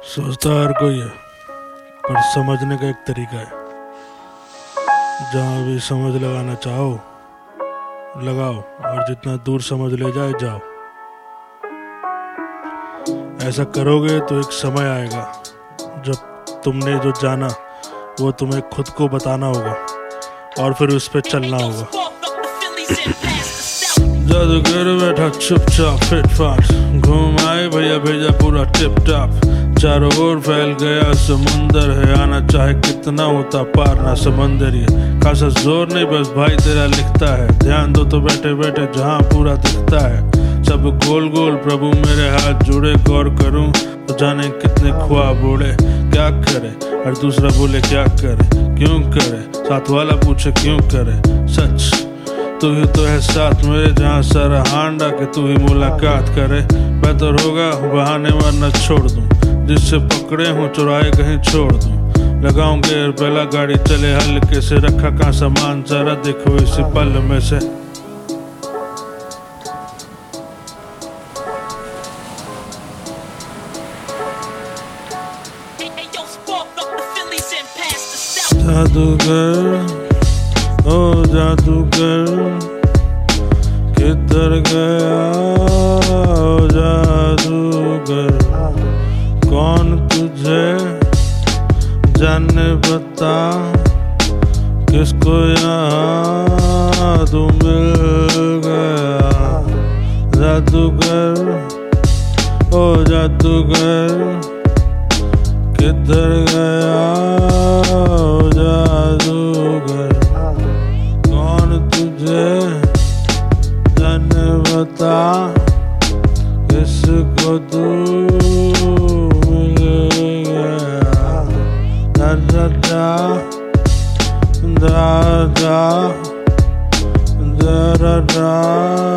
सोचता हर कोई है, पर समझने का एक तरीका है। जहाँ भी समझ लगाना चाहो लगाओ, और जितना दूर समझ ले जाए जाओ। ऐसा करोगे तो एक समय आएगा जब तुमने जो जाना वो तुम्हें खुद को बताना होगा और फिर उस पर चलना होगा। जादूगर बैठा चुपचाप फिट फाट, घूम आए भैया भेजा पूरा टिप टाप। चारों ओर फैल गया समुंदर है, आना चाहे कितना होता पार ना समंदर। ये खासा जोर नहीं बस भाई तेरा लिखता है, ध्यान दो तो बैठे बैठे जहाँ पूरा दिखता है। सब गोल गोल प्रभु मेरे हाथ जुड़े, गौर करूं तो जाने कितने ख्वाब उड़े। क्या करे और दूसरा बोले क्या करे, क्यों करे साथ वाला पूछे क्यों करे। सच तू ही तो है साथ मेरे, जहाँ सारा हांडा के तू ही मुलाकात करे। बेहतर होगा बहाने वरना छोड़ दूं, जिससे पकड़े हूँ चुराए कहीं छोड़ दूं। लगाऊं गेयर पहला गाड़ी चले हल्के से, रखा कहाँ सामान जरा देखो इसी पल में से। जादूगर ओ जादूगर किधर गया ओ जादूगर, कौन तुझे जाने बता, किसको यहाँ तू मिल गया। जादूगर ओ जादूगर किधर गया ओ जादूगर, कौन तुझे जाने बता, किसको तू da da da da da da